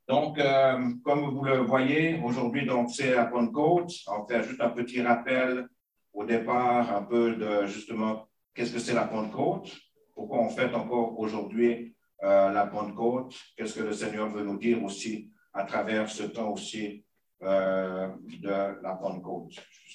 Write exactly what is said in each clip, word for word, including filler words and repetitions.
Donc, euh, comme vous le voyez, aujourd'hui, donc c'est la Pentecôte. On fait juste un petit rappel au départ, un peu de justement, qu'est-ce que c'est la Pentecôte? Pourquoi on fête encore aujourd'hui euh, la Pentecôte? Qu'est-ce que le Seigneur veut nous dire aussi à travers ce temps aussi euh, de la Pentecôte?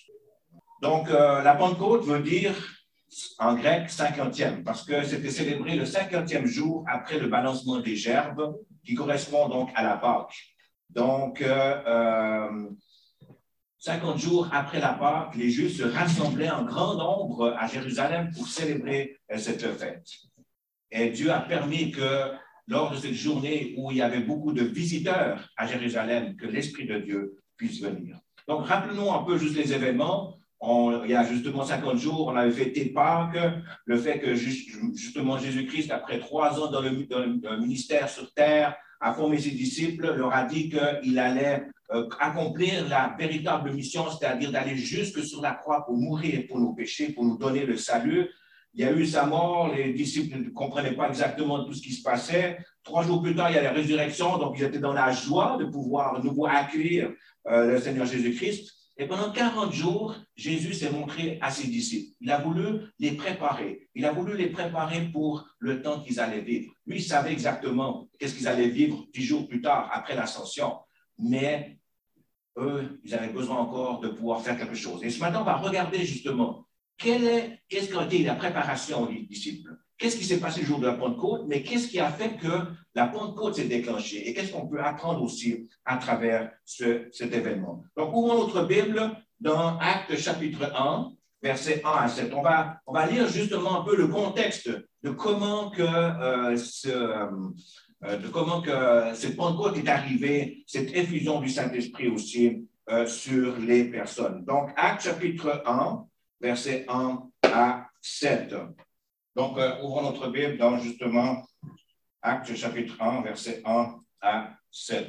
Donc, euh, la Pentecôte veut dire en grec cinquantième, parce que c'était célébré le cinquantième jour après le balancement des gerbes, qui correspond donc à la Pâque. Donc, euh, euh, cinquante jours après la Pâque, les Juifs se rassemblaient en grand nombre à Jérusalem pour célébrer euh, cette fête. Et Dieu a permis que, lors de cette journée où il y avait beaucoup de visiteurs à Jérusalem, que l'Esprit de Dieu puisse venir. Donc, rappelons-nous un peu juste les événements. On, il y a justement cinquante jours, on avait fêté Pâques, le fait que juste, justement Jésus-Christ, après trois ans dans le, dans le ministère sur terre, a formé ses disciples, leur a dit qu'il allait euh, accomplir la véritable mission, c'est-à-dire d'aller jusque sur la croix pour mourir pour nos péchés, pour nous donner le salut. Il y a eu sa mort, les disciples ne comprenaient pas exactement tout ce qui se passait. Trois jours plus tard, il y a la résurrection, donc ils étaient dans la joie de pouvoir de nouveau accueillir euh, le Seigneur Jésus-Christ. Et pendant quarante jours, Jésus s'est montré à ses disciples. Il a voulu les préparer. Il a voulu les préparer pour le temps qu'ils allaient vivre. Lui, il savait exactement qu'est-ce qu'ils allaient vivre dix jours plus tard, après l'ascension. Mais eux, ils avaient besoin encore de pouvoir faire quelque chose. Et ce matin, on va regarder justement quelle est, qu'est-ce qui a été la préparation des disciples. Qu'est-ce qui s'est passé le jour de la Pentecôte, mais qu'est-ce qui a fait que la Pentecôte s'est déclenchée et qu'est-ce qu'on peut apprendre aussi à travers ce, cet événement. Donc, ouvrons notre Bible dans Actes chapitre un, versets un à sept. On va, on va lire justement un peu le contexte de comment que, euh, ce, euh, de comment que cette Pentecôte est arrivée, cette effusion du Saint-Esprit aussi euh, sur les personnes. Donc, Actes chapitre un, versets un à sept. Donc, euh, ouvrons notre Bible dans justement Actes chapitre un, versets un à sept.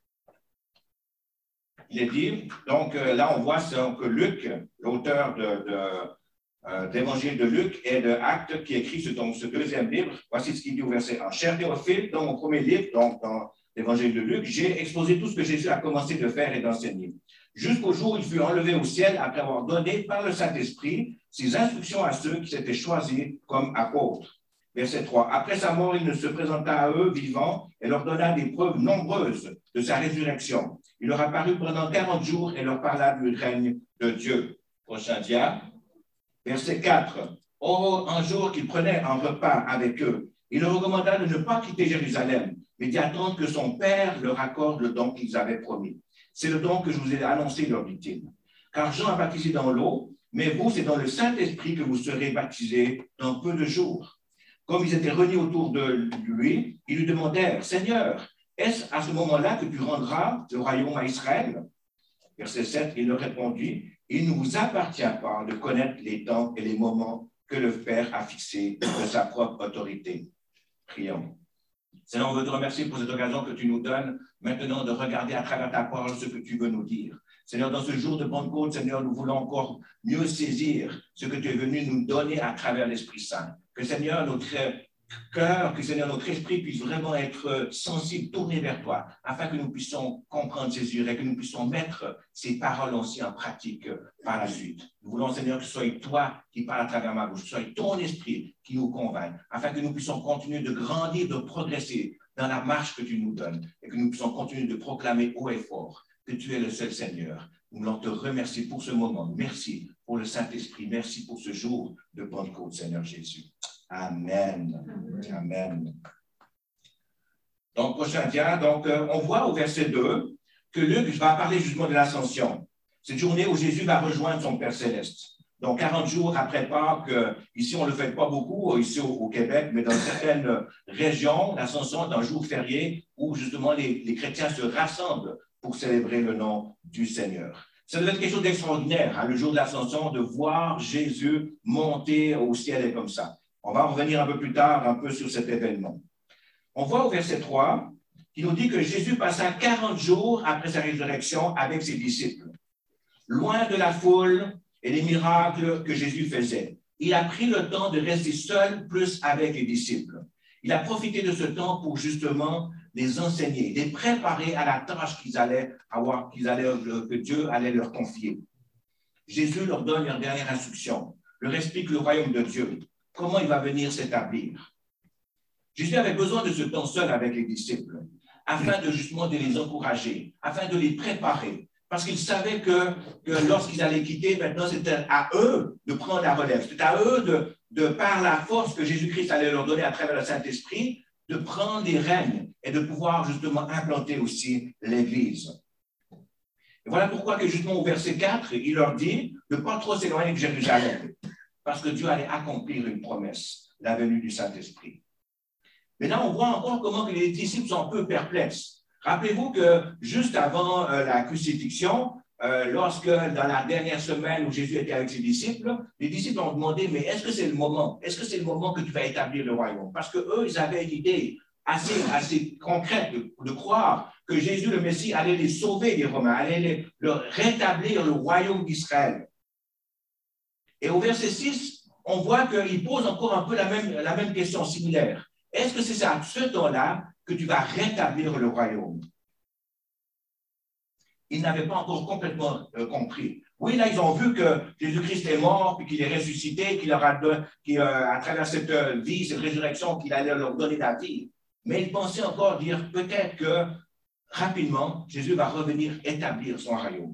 Il est dit, donc euh, là on voit que Luc, l'auteur de, de, euh, d'évangile de Luc et de Actes, qui écrit ce, donc, ce deuxième livre, voici ce qu'il dit au verset un. Cher Théophile, dans mon premier livre, donc dans l'évangile de Luc, j'ai exposé tout ce que Jésus a commencé de faire et d'enseigner. Jusqu'au jour où il fut enlevé au ciel après avoir donné par le Saint-Esprit ses instructions à ceux qui s'étaient choisis comme apôtres. Verset trois. Après sa mort, il ne se présenta à eux vivants et leur donna des preuves nombreuses de sa résurrection. Il leur apparut pendant quarante jours et leur parla du règne de Dieu. Prochain dia. Verset quatre. Or, un jour qu'il prenait un repas avec eux, il leur recommanda de ne pas quitter Jérusalem, mais d'y attendre que son Père leur accorde le don qu'ils avaient promis. C'est le don que je vous ai annoncé, leur dit-il. Car Jean a baptisé dans l'eau, mais vous, c'est dans le Saint-Esprit que vous serez baptisés dans peu de jours. Comme ils étaient réunis autour de lui, ils lui demandèrent, Seigneur, est-ce à ce moment-là que tu rendras le royaume à Israël? Verset sept, il leur répondit, il ne vous appartient pas de connaître les temps et les moments que le Père a fixés de sa propre autorité. Prions. Seigneur, on veut te remercier pour cette occasion que tu nous donnes maintenant de regarder à travers ta parole ce que tu veux nous dire. Seigneur, dans ce jour de Pentecôte, Seigneur, nous voulons encore mieux saisir ce que tu es venu nous donner à travers l'Esprit Saint. Que Seigneur, notre cœur, que Seigneur, notre esprit puisse vraiment être sensible, tourné vers toi, afin que nous puissions comprendre, saisir et que nous puissions mettre ces paroles aussi en pratique par la suite. Nous voulons, Seigneur, que ce soit toi qui parles à travers ma bouche, que ce soit ton esprit qui nous convainc, afin que nous puissions continuer de grandir, de progresser dans la marche que tu nous donnes et que nous puissions continuer de proclamer haut et fort que tu es le seul Seigneur. Nous voulons te remercier pour ce moment. Merci pour le Saint-Esprit. Merci pour ce jour de Pentecôte, Seigneur Jésus. Amen. Amen. Amen. Donc, prochain dia, donc, euh, on voit au verset deux que Luc va parler justement de l'ascension. Cette journée où Jésus va rejoindre son Père Céleste. Donc, quarante jours après Pâques, euh, ici on ne le fait pas beaucoup, ici au, au Québec, mais dans certaines régions, l'ascension est un jour férié où justement les, les chrétiens se rassemblent pour célébrer le nom du Seigneur. Ça devait être quelque chose d'extraordinaire, hein, le jour de l'ascension, de voir Jésus monter au ciel et comme ça. On va revenir un peu plus tard, un peu sur cet événement. On voit au verset trois, qui nous dit que Jésus passa quarante jours après sa résurrection avec ses disciples, loin de la foule et des miracles que Jésus faisait. Il a pris le temps de rester seul, plus avec les disciples. Il a profité de ce temps pour justement les enseigner, les préparer à la tâche qu'ils allaient avoir, qu'ils allaient, que Dieu allait leur confier. Jésus leur donne leur dernière instruction, leur explique le royaume de Dieu, comment il va venir s'établir. Jésus avait besoin de ce temps seul avec les disciples, afin de justement de les encourager, afin de les préparer, parce qu'il savait que, que lorsqu'ils allaient quitter, maintenant c'était à eux de prendre la relève, c'était à eux de, de, par la force que Jésus-Christ allait leur donner à travers le Saint-Esprit, de prendre les rênes et de pouvoir justement implanter aussi l'Église. Et voilà pourquoi que justement au verset quatre, il leur dit de ne pas trop s'éloigner de Jérusalem, parce que Dieu allait accomplir une promesse, la venue du Saint-Esprit. Mais là, on voit encore comment que les disciples sont un peu perplexes. Rappelez-vous que juste avant euh, la crucifixion, euh, lorsque dans la dernière semaine où Jésus était avec ses disciples, les disciples ont demandé, mais est-ce que c'est le moment? Est-ce que c'est le moment que tu vas établir le royaume? Parce qu'eux, ils avaient une idée assez, assez concrète de, de croire que Jésus, le Messie, allait les sauver des Romains, allait les, leur rétablir le royaume d'Israël. Et au verset six, on voit qu'il pose encore un peu la même, la même question similaire. Est-ce que c'est à ce temps-là que tu vas rétablir le royaume? Ils n'avaient pas encore complètement euh, compris. Oui, là, ils ont vu que Jésus-Christ est mort, puis qu'il est ressuscité, qu'il aura donné, qu'il, euh, à travers cette euh, vie, cette résurrection, qu'il allait leur donner la vie. Mais ils pensaient encore dire peut-être que rapidement, Jésus va revenir établir son royaume.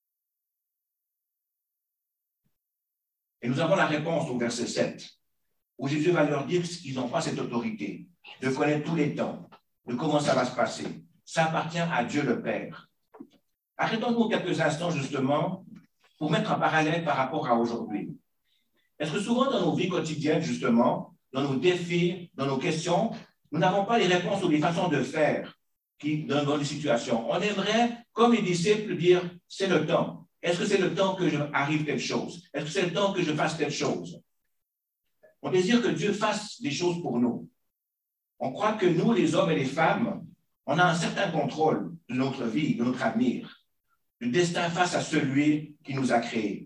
Et nous avons la réponse au verset sept, où Jésus va leur dire qu'ils n'ont pas cette autorité de connaître tous les temps, de comment ça va se passer. Ça appartient à Dieu le Père. Arrêtons-nous quelques instants justement pour mettre un parallèle par rapport à aujourd'hui. Est-ce que souvent dans nos vies quotidiennes, justement, dans nos défis, dans nos questions, nous n'avons pas les réponses ou les façons de faire qui, dans, dans les situations? On aimerait, comme les disciples, dire c'est le temps. Est-ce que c'est le temps que j'arrive telle chose? Est-ce que c'est le temps que je fasse telle chose? On désire que Dieu fasse des choses pour nous. On croit que nous, les hommes et les femmes, on a un certain contrôle de notre vie, de notre avenir, du destin face à celui qui nous a créés.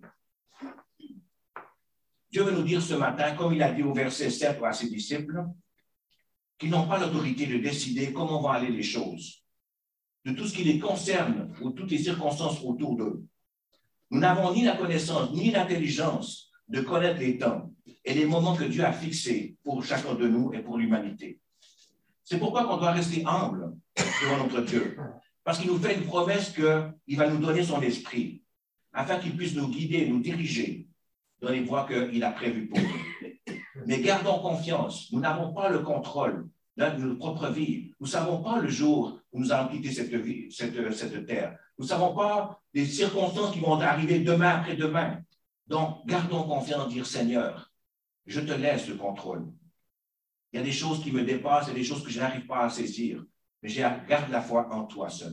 Dieu veut nous dire ce matin, comme il a dit au verset sept à ses disciples, qu'ils n'ont pas l'autorité de décider comment vont aller les choses, de tout ce qui les concerne ou toutes les circonstances autour d'eux. Nous n'avons ni la connaissance, ni l'intelligence de connaître les temps et les moments que Dieu a fixés pour chacun de nous et pour l'humanité. C'est pourquoi on doit rester humble devant notre Dieu, parce qu'il nous fait une promesse qu'il va nous donner son esprit, afin qu'il puisse nous guider, nous diriger dans les voies qu'il a prévues pour nous. Mais gardons confiance, nous n'avons pas le contrôle de notre propre vie. Nous ne savons pas le jour où nous allons quitter cette, vie, cette, cette terre. Nous ne savons pas les circonstances qui vont arriver demain après-demain. Donc, gardons confiance, dire Seigneur, je te laisse le contrôle. Il y a des choses qui me dépassent, il y a des choses que je n'arrive pas à saisir, mais je garde la foi en toi seul.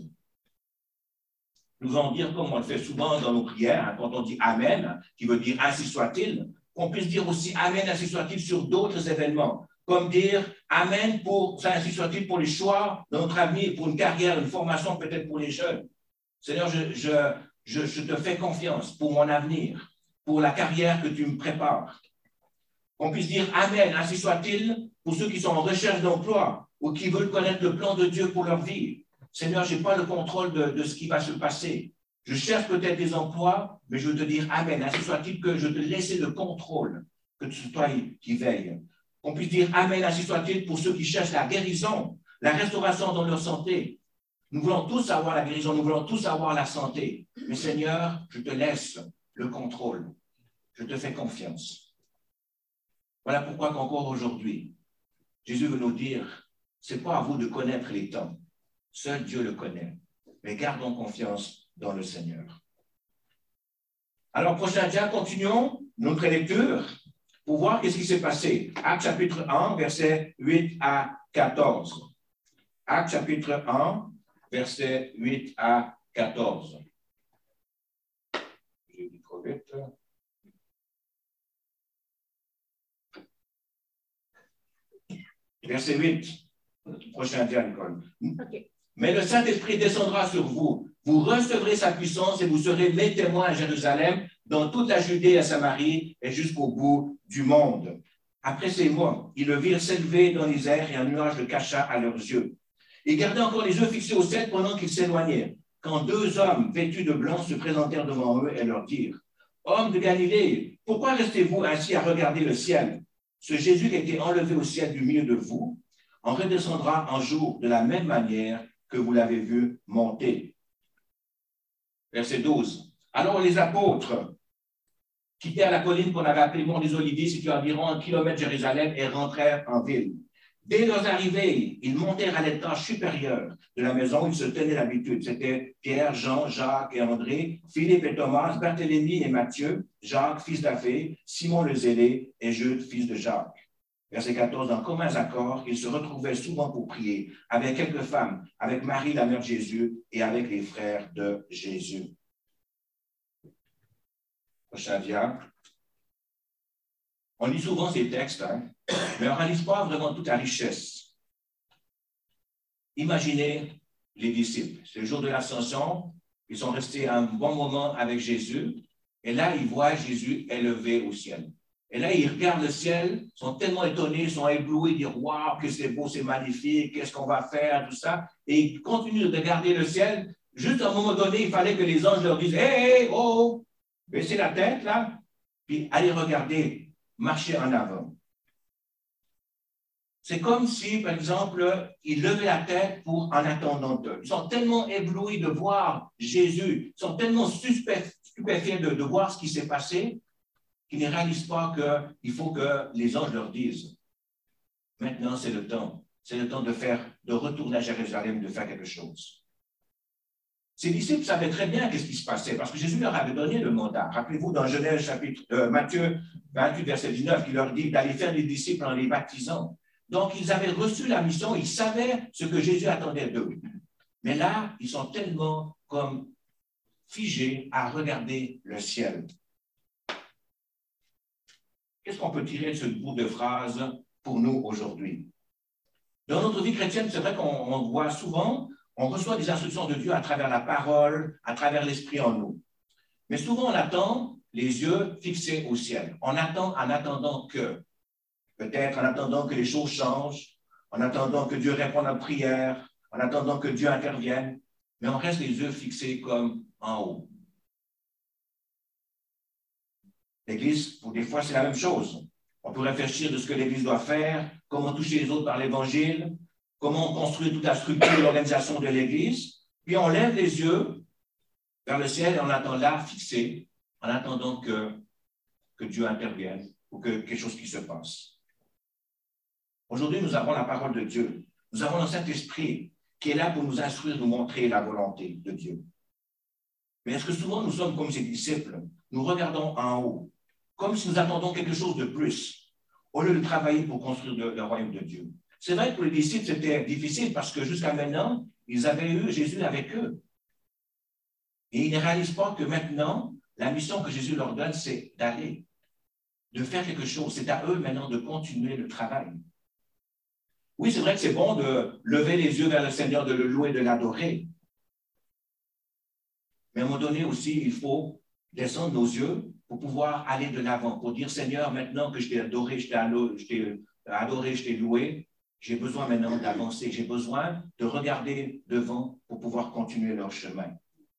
Nous allons dire, comme on le fait souvent dans nos prières, hein, quand on dit Amen, qui veut dire ainsi soit-il, qu'on puisse dire aussi Amen, ainsi soit-il sur d'autres événements, comme dire Amen pour, ainsi soit-il pour les choix de notre avenir, pour une carrière, une formation peut-être pour les jeunes. Seigneur, je, je, je, je te fais confiance pour mon avenir, pour la carrière que tu me prépares. Qu'on puisse dire Amen, ainsi soit-il pour ceux qui sont en recherche d'emploi ou qui veulent connaître le plan de Dieu pour leur vie. Seigneur, je n'ai pas le contrôle de, de ce qui va se passer. Je cherche peut-être des emplois, mais je veux te dire Amen, ainsi soit-il que je te laisse le contrôle, que ce soit toi qui veille. Qu'on puisse dire Amen, ainsi soit-il pour ceux qui cherchent la guérison, la restauration dans leur santé. Nous voulons tous avoir la guérison, nous voulons tous avoir la santé. Mais Seigneur, je te laisse le contrôle. Je te fais confiance. Voilà pourquoi qu'encore aujourd'hui, Jésus veut nous dire, ce n'est pas à vous de connaître les temps. Seul Dieu le connaît. Mais gardons confiance dans le Seigneur. Alors, prochain dia, continuons notre lecture pour voir qu'est-ce qui s'est passé. Actes chapitre un, versets huit à quatorze. Actes chapitre un, versets huit à quatorze. J'ai dit trop vite. Verset huit. Prochain dia, Nicole. Okay. Mais le Saint-Esprit descendra sur vous. Vous recevrez sa puissance et vous serez mes témoins à Jérusalem, dans toute la Judée et à Samarie et jusqu'au bout du monde. Après ces mots, ils le virent s'élever dans les airs et un nuage le cacha à leurs yeux. Il gardait encore les yeux fixés au ciel pendant qu'ils s'éloignaient, quand deux hommes vêtus de blanc se présentèrent devant eux et leur dirent, « Hommes de Galilée, pourquoi restez-vous ainsi à regarder le ciel? Ce Jésus qui a été enlevé au ciel du milieu de vous, en redescendra un jour de la même manière que vous l'avez vu monter. » Verset douze. Alors les apôtres quittèrent la colline qu'on avait appelée Mont des Oliviers, située à environ un kilomètre de Jérusalem, et rentrèrent en ville. Dès leur arrivée, ils montèrent à l'étage supérieur de la maison où ils se tenaient d'habitude. C'était Pierre, Jean, Jacques et André, Philippe et Thomas, Barthélemy et Matthieu, Jacques, fils d'Alphée, Simon le Zélé et Jude, fils de Jacques. Verset quatorze, en communs accords, ils se retrouvaient souvent pour prier, avec quelques femmes, avec Marie, la mère de Jésus, et avec les frères de Jésus. Prochain dia. On lit souvent ces textes, hein, mais on ne réalise pas vraiment toute la richesse. Imaginez les disciples. C'est le jour de l'Ascension. Ils sont restés un bon moment avec Jésus. Et là, ils voient Jésus élevé au ciel. Et là, ils regardent le ciel, sont tellement étonnés, ils sont éblouis, ils disent « Waouh, que c'est beau, c'est magnifique, qu'est-ce qu'on va faire, tout ça. » Et ils continuent de regarder le ciel. Juste à un moment donné, il fallait que les anges leur disent « Hé, hey, oh, baissez la tête, là, puis allez regarder. » Marcher en avant. C'est comme si, par exemple, ils levaient la tête pour en attendant eux. Ils sont tellement éblouis de voir Jésus, ils sont tellement stupéfiés de, de voir ce qui s'est passé, qu'ils ne réalisent pas qu'il faut que les anges leur disent « Maintenant, c'est le temps. C'est le temps de faire, de retourner à Jérusalem, de faire quelque chose. » Ces disciples savaient très bien qu'est-ce qui se passait, parce que Jésus leur avait donné le mandat. Rappelez-vous dans Genèse, chapitre, euh, Matthieu vingt-huit, verset dix-neuf, il leur dit d'aller faire des disciples en les baptisant. Donc, ils avaient reçu la mission, ils savaient ce que Jésus attendait d'eux. Mais là, ils sont tellement comme figés à regarder le ciel. Qu'est-ce qu'on peut tirer de ce bout de phrase pour nous aujourd'hui? Dans notre vie chrétienne, c'est vrai qu'on voit souvent, on reçoit des instructions de Dieu à travers la parole, à travers l'esprit en nous. Mais souvent, on attend les yeux fixés au ciel. On attend en attendant que, peut-être en attendant que les choses changent, en attendant que Dieu réponde à la prière, en attendant que Dieu intervienne, mais on reste les yeux fixés comme en haut. L'Église, pour des fois, c'est la même chose. On peut réfléchir de ce que l'Église doit faire, comment toucher les autres par l'Évangile, comment construire toute la structure et l'organisation de l'Église, puis on lève les yeux vers le ciel et on attend là, fixé, en attendant que, que Dieu intervienne ou que quelque chose qui se passe. Aujourd'hui, nous avons la parole de Dieu. Nous avons le Saint-Esprit qui est là pour nous instruire, nous montrer la volonté de Dieu. Mais est-ce que souvent nous sommes comme ces disciples? Nous regardons en haut, comme si nous attendons quelque chose de plus, au lieu de travailler pour construire le, le royaume de Dieu. C'est vrai que pour les disciples, c'était difficile parce que jusqu'à maintenant, ils avaient eu Jésus avec eux. Et ils ne réalisent pas que maintenant, la mission que Jésus leur donne, c'est d'aller, de faire quelque chose. C'est à eux maintenant de continuer le travail. Oui, c'est vrai que c'est bon de lever les yeux vers le Seigneur, de le louer, de l'adorer. Mais à un moment donné aussi, il faut descendre nos yeux pour pouvoir aller de l'avant, pour dire, Seigneur, maintenant que je t'ai adoré, je t'ai adoré, je t'ai loué, j'ai besoin maintenant d'avancer, j'ai besoin de regarder devant pour pouvoir continuer leur chemin.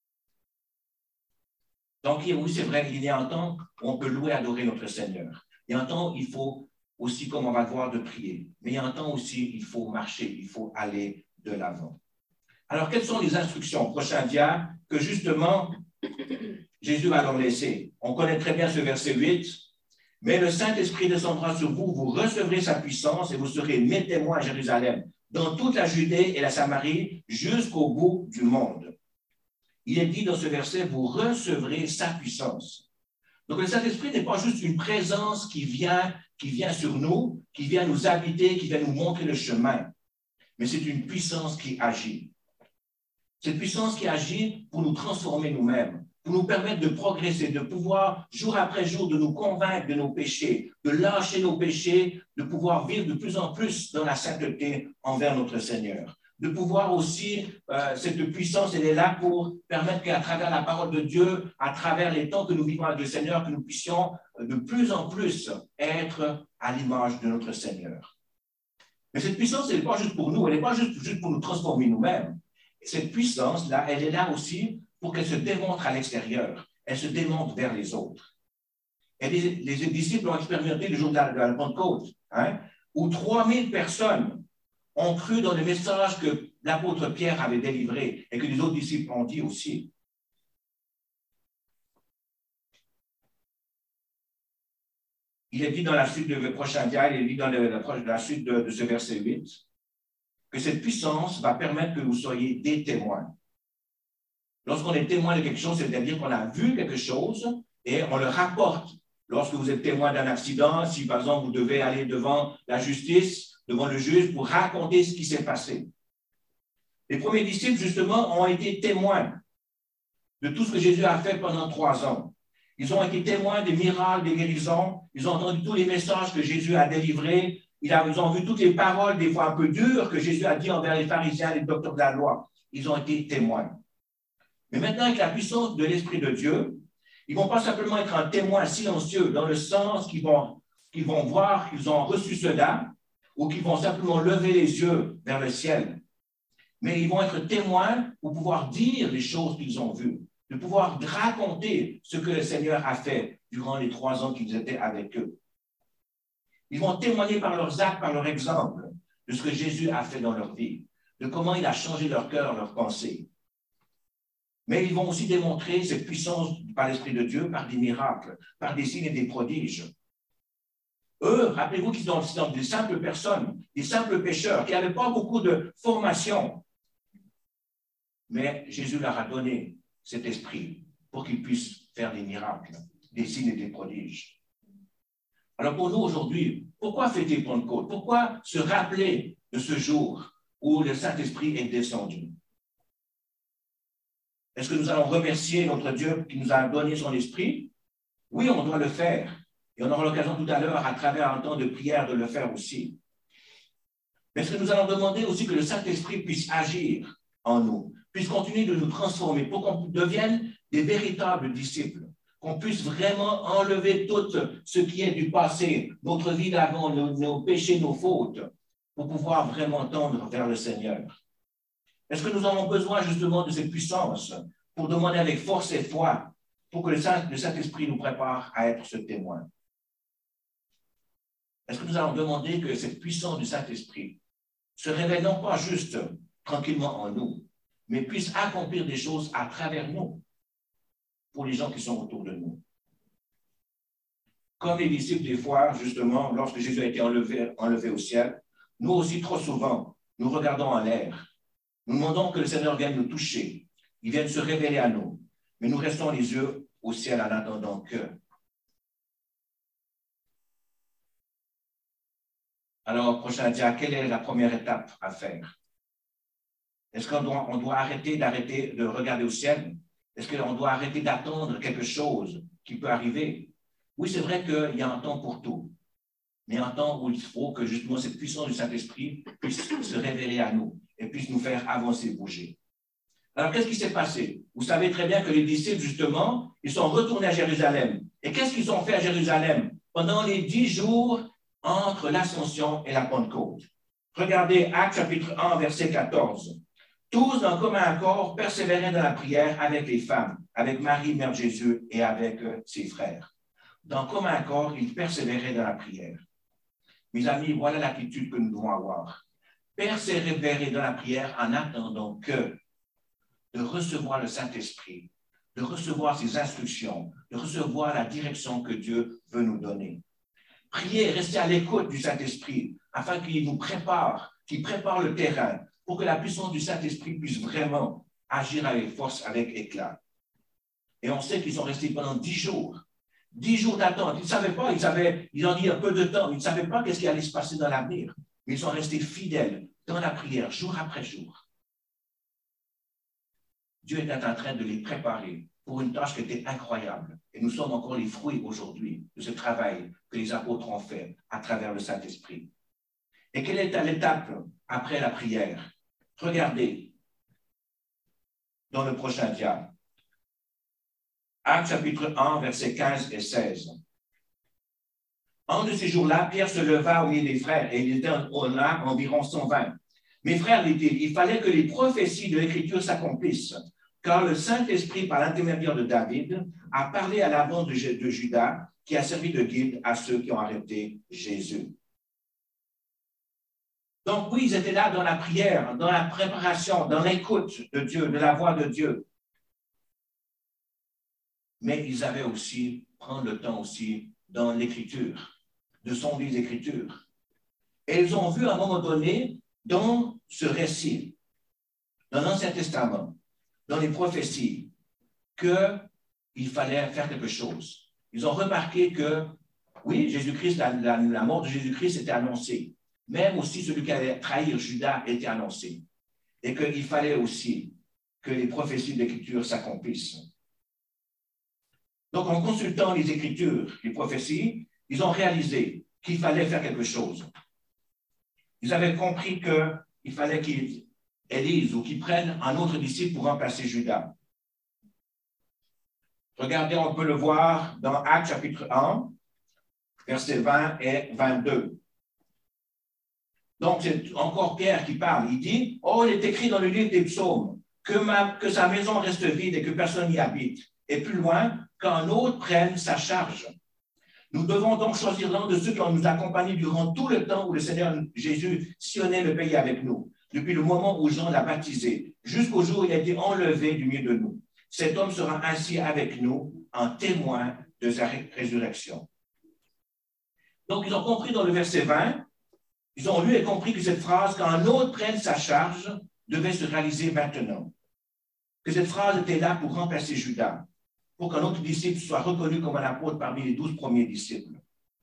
Donc, oui, c'est vrai, il y a un temps où on peut louer, adorer notre Seigneur. Il y a un temps où il faut aussi, comme on va le voir, de prier. Mais il y a un temps aussi, il faut marcher, il faut aller de l'avant. Alors, quelles sont les instructions, prochain dia, que justement Jésus va leur laisser? On connaît très bien ce verset huit. Mais le Saint-Esprit descendra sur vous, vous recevrez sa puissance et vous serez mes témoins à Jérusalem, dans toute la Judée et la Samarie, jusqu'au bout du monde. Il est dit dans ce verset, vous recevrez sa puissance. Donc le Saint-Esprit n'est pas juste une présence qui vient, qui vient sur nous, qui vient nous habiter, qui vient nous montrer le chemin, mais c'est une puissance qui agit. Cette puissance qui agit pour nous transformer nous-mêmes, pour nous permettre de progresser, de pouvoir, jour après jour, de nous convaincre de nos péchés, de lâcher nos péchés, de pouvoir vivre de plus en plus dans la sainteté envers notre Seigneur. De pouvoir aussi, euh, cette puissance, elle est là pour permettre qu'à travers la parole de Dieu, à travers les temps que nous vivons avec le Seigneur, que nous puissions de plus en plus être à l'image de notre Seigneur. Mais cette puissance, elle n'est pas juste pour nous, elle n'est pas juste, juste pour nous transformer nous-mêmes. Cette puissance-là, elle est là aussi pour qu'elle se démontre à l'extérieur. Elle se démontre vers les autres. Et les, les disciples ont expérimenté le jour de la, de la Pentecôte, hein, où trois mille personnes ont cru dans le message que l'apôtre Pierre avait délivré et que les autres disciples ont dit aussi. Il est dit dans la suite du prochain dialogue, il est dit dans le, la, la suite de, de ce verset huit, que cette puissance va permettre que vous soyez des témoins. Lorsqu'on est témoin de quelque chose, c'est-à-dire qu'on a vu quelque chose et on le rapporte. Lorsque vous êtes témoin d'un accident, si par exemple vous devez aller devant la justice, devant le juge pour raconter ce qui s'est passé. Les premiers disciples, justement, ont été témoins de tout ce que Jésus a fait pendant trois ans. Ils ont été témoins des miracles, des guérisons. Ils ont entendu tous les messages que Jésus a délivrés. Ils ont vu toutes les paroles, des fois un peu dures, que Jésus a dit envers les pharisiens et les docteurs de la loi. Ils ont été témoins. Mais maintenant, avec la puissance de l'Esprit de Dieu, ils ne vont pas simplement être un témoin silencieux dans le sens qu'ils vont, qu'ils vont voir qu'ils ont reçu cela ou qu'ils vont simplement lever les yeux vers le ciel. Mais ils vont être témoins pour pouvoir dire les choses qu'ils ont vues, de pouvoir raconter ce que le Seigneur a fait durant les trois ans qu'ils étaient avec eux. Ils vont témoigner par leurs actes, par leur exemple, de ce que Jésus a fait dans leur vie, de comment il a changé leur cœur, leurs pensées. Mais ils vont aussi démontrer cette puissance par l'Esprit de Dieu, par des miracles, par des signes et des prodiges. Eux, rappelez-vous qu'ils sont des simples personnes, des simples pécheurs, qui n'avaient pas beaucoup de formation. Mais Jésus leur a donné cet esprit pour qu'ils puissent faire des miracles, des signes et des prodiges. Alors pour nous aujourd'hui, pourquoi fêter Pentecôte? Pourquoi se rappeler de ce jour où le Saint-Esprit est descendu? Est-ce que nous allons remercier notre Dieu qui nous a donné son esprit? Oui, on doit le faire. Et on aura l'occasion tout à l'heure, à travers un temps de prière, de le faire aussi. Mais est-ce que nous allons demander aussi que le Saint-Esprit puisse agir en nous, puisse continuer de nous transformer pour qu'on devienne des véritables disciples, qu'on puisse vraiment enlever tout ce qui est du passé, notre vie d'avant, nos, nos péchés, nos fautes, pour pouvoir vraiment tendre vers le Seigneur? Est-ce que nous avons besoin justement de cette puissance pour demander avec force et foi pour que le Saint-Esprit nous prépare à être ce témoin? Est-ce que nous allons demander que cette puissance du Saint-Esprit se révèle non pas juste tranquillement en nous, mais puisse accomplir des choses à travers nous pour les gens qui sont autour de nous? Comme les disciples, des fois, justement, lorsque Jésus a été enlevé, enlevé au ciel, nous aussi, trop souvent, nous regardons en l'air. Nous demandons que le Seigneur vienne nous toucher, il vienne se révéler à nous, mais nous restons les yeux au ciel en attendant que. Alors, prochain dia, quelle est la première étape à faire? Est-ce qu'on doit, on doit arrêter d'arrêter de regarder au ciel? Est-ce qu'on doit arrêter d'attendre quelque chose qui peut arriver? Oui, c'est vrai qu'il y a un temps pour tout, mais un temps où il faut que justement cette puissance du Saint-Esprit puisse se révéler à nous et puisse nous faire avancer, bouger. Alors, qu'est-ce qui s'est passé? Vous savez très bien que les disciples, justement, ils sont retournés à Jérusalem. Et qu'est-ce qu'ils ont fait à Jérusalem pendant les dix jours entre l'Ascension et la Pentecôte? Regardez Actes chapitre un, verset quatorze. Tous d'un commun accord persévéraient dans la prière avec les femmes, avec Marie, mère de Jésus, et avec euh, ses frères. D'un commun accord, ils persévéraient dans la prière. Mes amis, voilà l'attitude que nous devons avoir. Persévérer dans la prière en attendant que de recevoir le Saint-Esprit, de recevoir ses instructions, de recevoir la direction que Dieu veut nous donner. Priez, restez à l'écoute du Saint-Esprit afin qu'il nous prépare, qu'il prépare le terrain pour que la puissance du Saint-Esprit puisse vraiment agir avec force, avec éclat. Et on sait qu'ils sont restés pendant dix jours. Dix jours d'attente. Ils ne savaient pas, ils, avaient, ils ont dit un peu de temps, ils ne savaient pas qu'est-ce qui allait se passer dans l'avenir. Mais ils sont restés fidèles dans la prière, jour après jour. Dieu était en train de les préparer pour une tâche qui était incroyable. Et nous sommes encore les fruits aujourd'hui de ce travail que les apôtres ont fait à travers le Saint-Esprit. Et quelle est l'étape après la prière? Regardez dans le prochain dia. Actes chapitre un, versets quinze et seize. Un de ces jours-là, Pierre se leva au milieu des frères et il était là environ cent vingt. Mes frères, dit-il, il fallait que les prophéties de l'Écriture s'accomplissent, car le Saint-Esprit, par l'intermédiaire de David, a parlé à la bande de, de Judas, qui a servi de guide à ceux qui ont arrêté Jésus. Donc oui, ils étaient là dans la prière, dans la préparation, dans l'écoute de Dieu, de la voix de Dieu. Mais ils avaient aussi, prendre le temps aussi dans l'Écriture, de sonder les Écritures. Et ils ont vu à un moment donné, dans ce récit, dans l'Ancien Testament, dans les prophéties, qu'il fallait faire quelque chose. Ils ont remarqué que, oui, Jésus-Christ, la, la, la mort de Jésus-Christ était annoncée. Même aussi celui qui allait trahir Judas était annoncé. Et qu'il fallait aussi que les prophéties de l'Écriture s'accomplissent. Donc, en consultant les Écritures, les prophéties, ils ont réalisé qu'il fallait faire quelque chose. Ils avaient compris qu'il fallait qu'ils élisent ou qu'ils prennent un autre disciple pour remplacer Judas. Regardez, on peut le voir dans Actes chapitre un, versets vingt et vingt-deux. Donc, c'est encore Pierre qui parle. Il dit, « Oh, il est écrit dans le livre des psaumes que, ma, que sa maison reste vide et que personne n'y habite. Et plus loin, qu'un autre prenne sa charge. Nous devons donc choisir l'un de ceux qui ont nous accompagnés durant tout le temps où le Seigneur Jésus sillonnait le pays avec nous, depuis le moment où Jean l'a baptisé, jusqu'au jour où il a été enlevé du milieu de nous. Cet homme sera ainsi avec nous, un témoin de sa résurrection. » Donc, ils ont compris dans le verset vingt, ils ont lu et compris que cette phrase, qu'un autre prenne sa charge, devait se réaliser maintenant. Que cette phrase était là pour remplacer Judas, pour qu'un autre disciple soit reconnu comme un apôtre parmi les douze premiers disciples.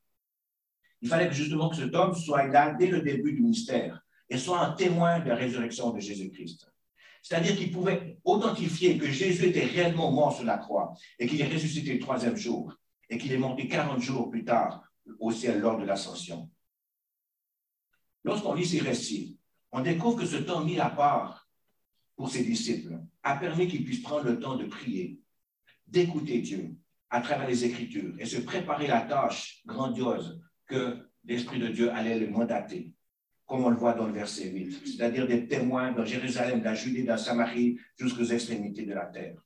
Il fallait que justement que cet homme soit là dès le début du mystère et soit un témoin de la résurrection de Jésus-Christ. C'est-à-dire qu'il pouvait authentifier que Jésus était réellement mort sur la croix et qu'il est ressuscité le troisième jour et qu'il est monté quarante jours plus tard au ciel lors de l'ascension. Lorsqu'on lit ces récits, on découvre que ce temps mis à part pour ses disciples a permis qu'ils puissent prendre le temps de prier, d'écouter Dieu à travers les Écritures et se préparer la tâche grandiose que l'Esprit de Dieu allait le mandater, comme on le voit dans le verset huit, c'est-à-dire des témoins dans Jérusalem, de la Judée, de la Samarie, jusqu'aux extrémités de la terre.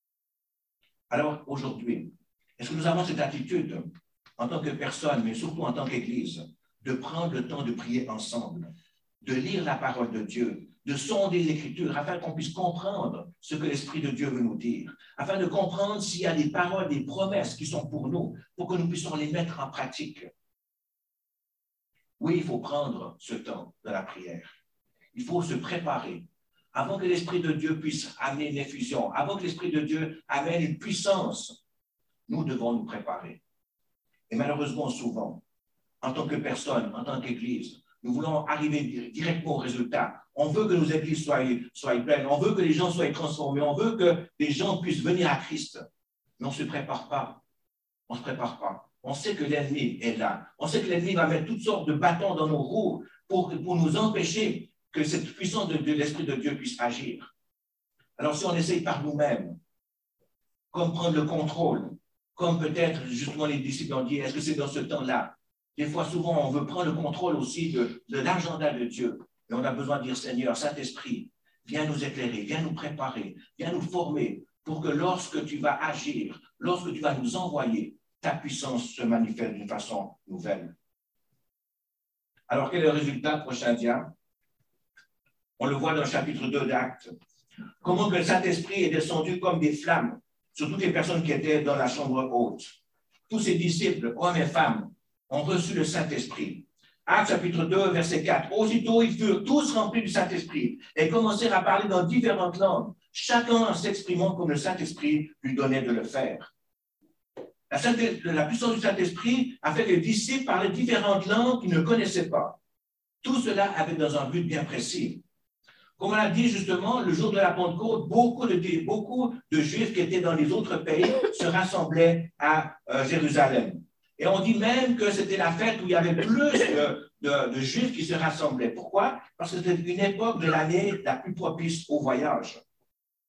Alors, aujourd'hui, est-ce que nous avons cette attitude, en tant que personne, mais surtout en tant qu'Église, de prendre le temps de prier ensemble, de lire la parole de Dieu, de sonder l'Écriture, afin qu'on puisse comprendre ce que l'Esprit de Dieu veut nous dire, afin de comprendre s'il y a des paroles, des promesses qui sont pour nous, pour que nous puissions les mettre en pratique. Oui, il faut prendre ce temps de la prière. Il faut se préparer. Avant que l'Esprit de Dieu puisse amener une effusion, avant que l'Esprit de Dieu amène une puissance, nous devons nous préparer. Et malheureusement, souvent, en tant que personne, en tant qu'Église, nous voulons arriver directement au résultat. On veut que nos églises soient, soient pleines, on veut que les gens soient transformés, on veut que les gens puissent venir à Christ. Mais on ne se prépare pas. On ne se prépare pas. On sait que l'ennemi est là. On sait que l'ennemi va mettre toutes sortes de bâtons dans nos roues pour, pour nous empêcher que cette puissance de, de l'Esprit de Dieu puisse agir. Alors si on essaye par nous-mêmes, comme prendre le contrôle, comme peut-être justement les disciples ont dit, est-ce que c'est dans ce temps-là? Des fois, souvent, on veut prendre le contrôle aussi de, de l'agenda de Dieu. Et on a besoin de dire, Seigneur, Saint-Esprit, viens nous éclairer, viens nous préparer, viens nous former pour que lorsque tu vas agir, lorsque tu vas nous envoyer, ta puissance se manifeste d'une façon nouvelle. Alors, quel est le résultat? Prochain dia. On le voit dans le chapitre deux d'Actes. Comment que le Saint-Esprit est descendu comme des flammes sur toutes les personnes qui étaient dans la chambre haute. Tous ces disciples, hommes et femmes, ont reçu le Saint-Esprit. Actes chapitre deux, verset quatre. Aussitôt, ils furent tous remplis du Saint-Esprit et commencèrent à parler dans différentes langues, chacun en s'exprimant comme le Saint-Esprit lui donnait de le faire. La, Saint la puissance du Saint-Esprit a fait que les disciples parlaient différentes langues qu'ils ne connaissaient pas. Tout cela avait dans un but bien précis. Comme on a dit justement, le jour de la Pentecôte, beaucoup de, beaucoup de Juifs qui étaient dans les autres pays se rassemblaient à euh, Jérusalem. Et on dit même que c'était la fête où il y avait plus de, de, de Juifs qui se rassemblaient. Pourquoi? Parce que c'était une époque de l'année la plus propice au voyage.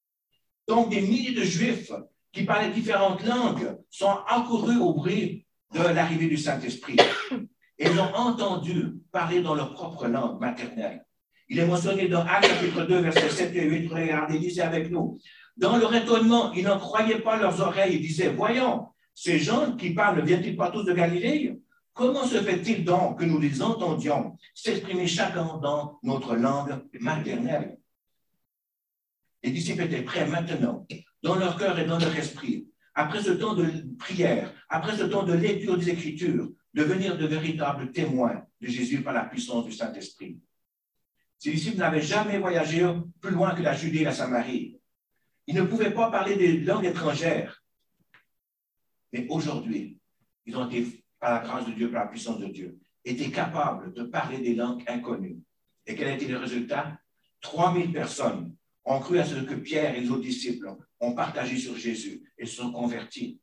Donc, des milliers de Juifs qui parlaient différentes langues sont accourus au bruit de l'arrivée du Saint-Esprit. Et ils ont entendu parler dans leur propre langue maternelle. Il est mentionné dans Actes chapitre deux, versets sept et huit. Regardez, lisez avec nous. Dans leur étonnement, ils n'en croyaient pas leurs oreilles. Ils disaient, voyons, ces gens qui parlent ne viennent-ils pas tous de Galilée? Comment se fait-il donc que nous les entendions s'exprimer chacun dans notre langue maternelle? Les disciples étaient prêts maintenant, dans leur cœur et dans leur esprit, après ce temps de prière, après ce temps de lecture des Écritures, de venir de véritables témoins de Jésus par la puissance du Saint-Esprit. Ces disciples n'avaient jamais voyagé plus loin que la Judée et la Samarie. Ils ne pouvaient pas parler des langues étrangères. Mais aujourd'hui, ils ont été, par la grâce de Dieu, par la puissance de Dieu, été capables de parler des langues inconnues. Et quel a été le résultat? trois mille personnes ont cru à ce que Pierre et les autres disciples ont partagé sur Jésus et se sont convertis.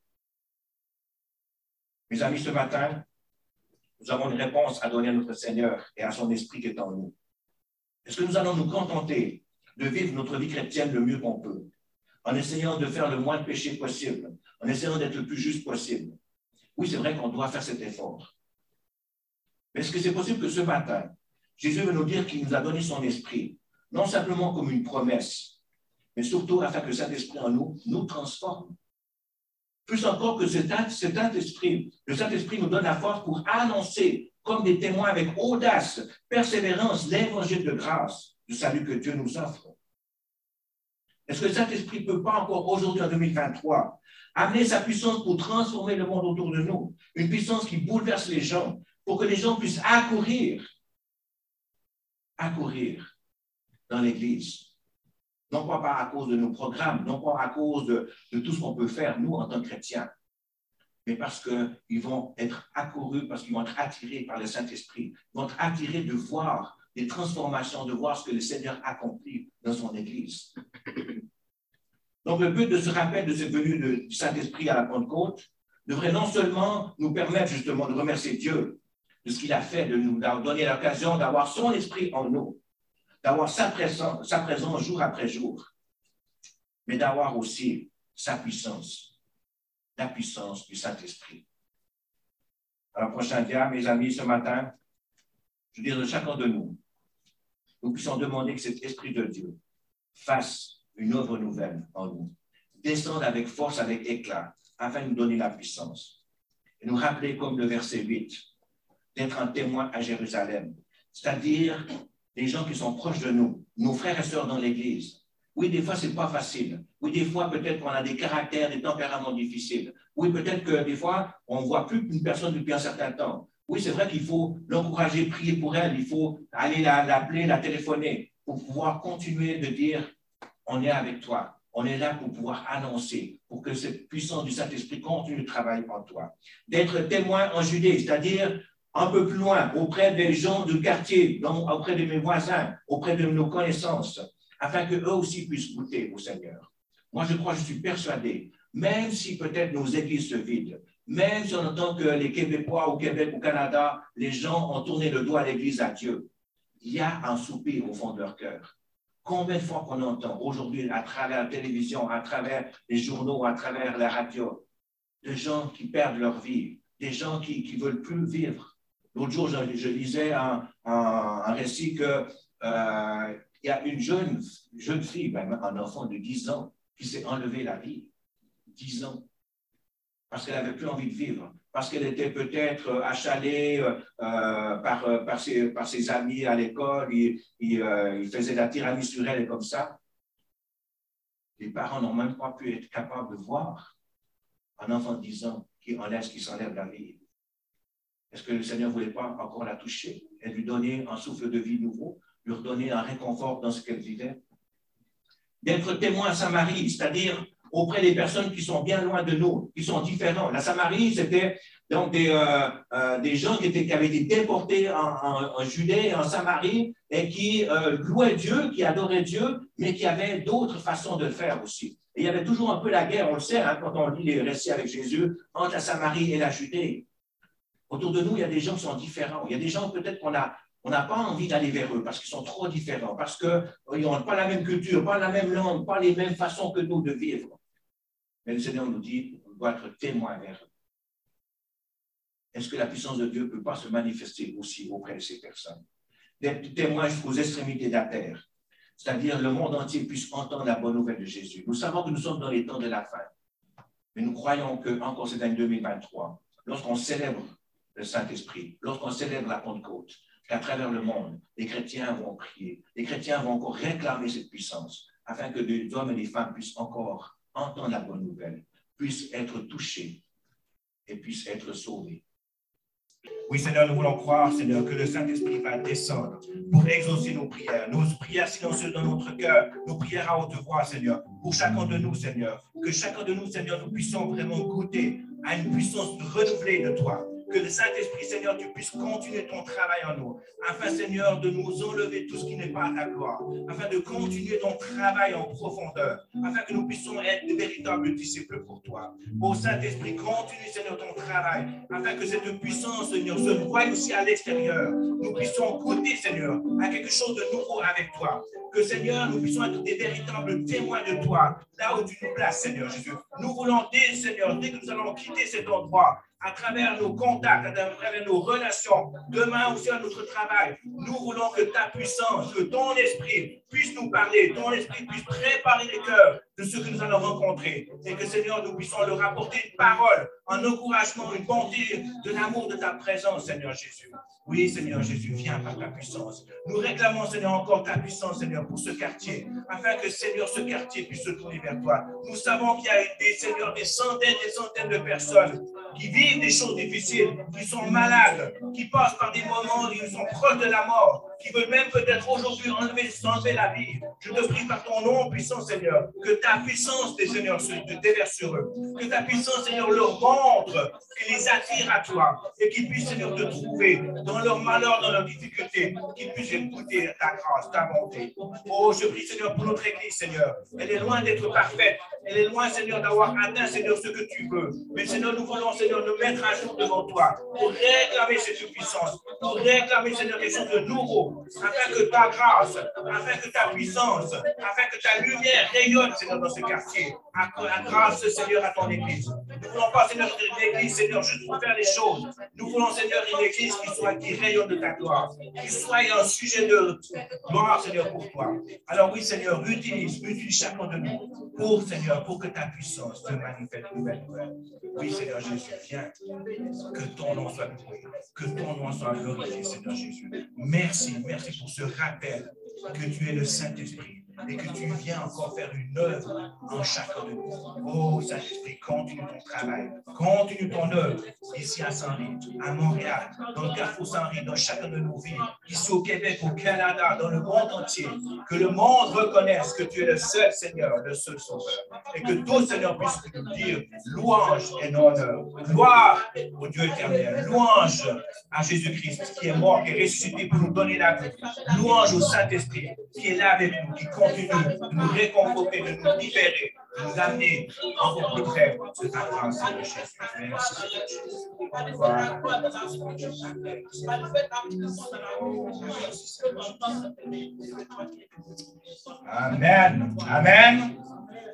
Mes amis, ce matin, nous avons une réponse à donner à notre Seigneur et à son Esprit qui est en nous. Est-ce que nous allons nous contenter de vivre notre vie chrétienne le mieux qu'on peut, en essayant de faire le moins de péché possible, en essayant d'être le plus juste possible? Oui, c'est vrai qu'on doit faire cet effort. Mais est-ce que c'est possible que ce matin, Jésus veut nous dire qu'il nous a donné son Esprit, non simplement comme une promesse, mais surtout afin que le Saint-Esprit en nous nous transforme? Plus encore que cet Saint-Esprit, le Saint-Esprit nous donne la force pour annoncer comme des témoins avec audace, persévérance, l'évangile de grâce, du salut que Dieu nous offre. Est-ce que le Saint-Esprit ne peut pas encore aujourd'hui, en deux mille vingt-trois, amener sa puissance pour transformer le monde autour de nous, une puissance qui bouleverse les gens, pour que les gens puissent accourir, accourir dans l'Église? Non pas par à cause de nos programmes, non pas à cause de, de tout ce qu'on peut faire, nous, en tant que chrétiens, mais parce qu'ils vont être accourus, parce qu'ils vont être attirés par le Saint-Esprit, vont être attirés de voir des transformations, de voir ce que le Seigneur accomplit dans son Église. Donc, le but de ce rappel de cette venue du Saint-Esprit à la Pentecôte devrait non seulement nous permettre justement de remercier Dieu de ce qu'il a fait, de nous donner l'occasion d'avoir son Esprit en nous, d'avoir sa présence, sa présence jour après jour, mais d'avoir aussi sa puissance, la puissance du Saint-Esprit. Alors, prochain dia, mes amis, ce matin, je veux dire de chacun de nous, nous puissions demander que cet Esprit de Dieu fasse une œuvre nouvelle en nous, descende avec force, avec éclat, afin de nous donner la puissance. Et nous rappeler, comme le verset huit, d'être un témoin à Jérusalem, c'est-à-dire les gens qui sont proches de nous, nos frères et sœurs dans l'Église. Oui, des fois, ce n'est pas facile. Oui, des fois, peut-être qu'on a des caractères, des tempéraments difficiles. Oui, peut-être que des fois, on ne voit plus une personne depuis un certain temps. Oui, c'est vrai qu'il faut l'encourager, prier pour elle, il faut aller l'appeler, la, la téléphoner, pour pouvoir continuer de dire, on est avec toi. On est là pour pouvoir annoncer, pour que cette puissance du Saint-Esprit continue de travailler en toi. D'être témoin en Judée, c'est-à-dire un peu plus loin, auprès des gens du quartier, donc auprès de mes voisins, auprès de nos connaissances, afin qu'eux aussi puissent goûter au Seigneur. Moi, je crois, je suis persuadé, même si peut-être nos églises se vident, même si on entend que les Québécois au Québec, au Canada, les gens ont tourné le dos à l'Église, à Dieu, il y a un soupir au fond de leur cœur. Combien de fois qu'on entend aujourd'hui à travers la télévision, à travers les journaux, à travers la radio, de gens qui perdent leur vie, des gens qui ne veulent plus vivre. L'autre jour, je, je lisais un, un, un récit qu'il euh, y a une jeune, jeune fille, même un enfant de dix ans, qui s'est enlevé la vie. dix ans. Parce qu'elle n'avait plus envie de vivre. Parce qu'elle était peut-être achalée euh, par, par, ses, par ses amis à l'école. Il, il, euh, il faisait la tyrannie sur elle et comme ça. Les parents n'ont même pas pu être capables de voir un enfant de dix ans qui enlève, qui s'enlève la vie. Est-ce que le Seigneur ne voulait pas encore la toucher et lui donner un souffle de vie nouveau, lui redonner un réconfort dans ce qu'elle vivait? D'être témoin à Samarie, c'est-à-dire auprès des personnes qui sont bien loin de nous, qui sont différents. La Samarie, c'était donc des, euh, euh, des gens qui, étaient, qui avaient été déportés en, en, en Judée, en Samarie, et qui euh, louaient Dieu, qui adoraient Dieu, mais qui avaient d'autres façons de le faire aussi. Et il y avait toujours un peu la guerre, on le sait, hein, quand on lit les récits avec Jésus, entre la Samarie et la Judée. Autour de nous, il y a des gens qui sont différents. Il y a des gens peut-être qu'on a, on n'a pas envie d'aller vers eux parce qu'ils sont trop différents, parce qu'ils n'ont pas la même culture, pas la même langue, pas les mêmes façons que nous de vivre. Mais le Seigneur nous dit, on doit être témoin vers eux. est-ce que la puissance de Dieu ne peut pas se manifester aussi auprès de ces personnes? Des témoins jusqu'aux extrémités de la terre, c'est-à-dire le monde entier puisse entendre la bonne nouvelle de Jésus. Nous savons que nous sommes dans les temps de la fin, mais nous croyons que encore cette année deux mille vingt-trois, lorsqu'on célèbre le Saint-Esprit, lorsqu'on célèbre la Pentecôte, qu'à travers le monde, les chrétiens vont prier, les chrétiens vont encore réclamer cette puissance, afin que les hommes et les femmes puissent encore entendre la bonne nouvelle, puissent être touchés et puissent être sauvés. Oui, Seigneur, nous voulons croire, Seigneur, que le Saint-Esprit va descendre pour exaucer nos prières, nos prières silencieuses dans notre cœur, nos prières à haute voix, Seigneur, pour chacun de nous, Seigneur, que chacun de nous, Seigneur, nous puissions vraiment goûter à une puissance renouvelée de toi. Que le Saint-Esprit, Seigneur, tu puisses continuer ton travail en nous, afin, Seigneur, de nous enlever tout ce qui n'est pas à ta gloire, afin de continuer ton travail en profondeur, afin que nous puissions être de véritables disciples pour toi. Ô Saint-Esprit, continue, Seigneur, ton travail, afin que cette puissance, Seigneur, se voie aussi à l'extérieur. Nous puissions goûter, Seigneur, à quelque chose de nouveau avec toi. Que, Seigneur, nous puissions être des véritables témoins de toi, là où tu nous places, Seigneur Jésus. Nous voulons, dès, Seigneur, dès que nous allons quitter cet endroit, à travers nos contacts, à travers nos relations, demain aussi à notre travail, nous voulons que ta puissance, que ton esprit puisse nous parler, ton esprit puisse préparer les cœurs de ceux que nous allons rencontrer, et que, Seigneur, nous puissions leur apporter une parole, un encouragement, une bonté, de l'amour de ta présence, Seigneur Jésus. Oui, Seigneur Jésus, viens par ta puissance. Nous réclamons, Seigneur, encore ta puissance, Seigneur, pour ce quartier, afin que, Seigneur, ce quartier puisse se tourner vers toi. Nous savons qu'il y a des, Seigneur, des centaines et des centaines de personnes qui vivent des choses difficiles, qui sont malades, qui passent par des moments où ils sont proches de la mort, qui veulent même peut-être aujourd'hui enlever, enlever la vie. Je te prie par ton nom, puissant Seigneur, que ta puissance, Seigneur, se déverse sur eux. Que ta puissance, Seigneur, leur montre, qu'ils les attire à toi et qu'ils puissent, Seigneur, te trouver dans leur malheur, dans leurs difficultés, qu'ils puissent écouter ta grâce, ta bonté. Oh, je prie, Seigneur, pour notre Église, Seigneur. Elle est loin d'être parfaite. Elle est loin, Seigneur, d'avoir atteint, Seigneur, ce que tu veux. Mais, Seigneur, nous voulons, Seigneur, nous mettre à jour devant toi pour réclamer cette puissance, pour réclamer, Seigneur, quelque chose de nouveau, afin que ta grâce, afin que ta puissance, afin que ta lumière rayonne, Seigneur, dans ce quartier. La grâce, Seigneur, à ton Église. Nous ne voulons pas, Seigneur, une Église, Seigneur, juste pour faire les choses. Nous voulons, Seigneur, une Église qui soit, qui rayonne de ta gloire, qui soit un sujet de gloire, Seigneur, pour toi. Alors oui, Seigneur, utilise, utilise chacun de nous pour, Seigneur, pour que ta puissance se manifeste nouvelle, nouvelle. Oui, Seigneur Jésus, viens, que ton nom soit loué, que ton nom soit glorifié, Seigneur Jésus. Merci, merci pour ce rappel que tu es le Saint-Esprit et que tu viens encore faire une œuvre en chacun de nous. Oh, Saint-Esprit, continue ton travail, continue ton œuvre ici à Saint-Rite, à Montréal, dans le Carrefour Saint-Rite, dans chacun de nos villes, ici au Québec, au Canada, dans le monde entier. Que le monde reconnaisse que tu es le seul Seigneur, le seul Sauveur. Et que tout Seigneur puisse nous dire louange et honneur. Gloire au Dieu éternel. Louange à Jésus-Christ qui est mort, qui est ressuscité pour nous donner la vie. Louange au Saint-Esprit qui est là avec nous, qui continue de nous réconforter, de nous libérer, de nous amener encore plus près de ta grâce, Seigneur Jésus. Merci. Amen. Amen.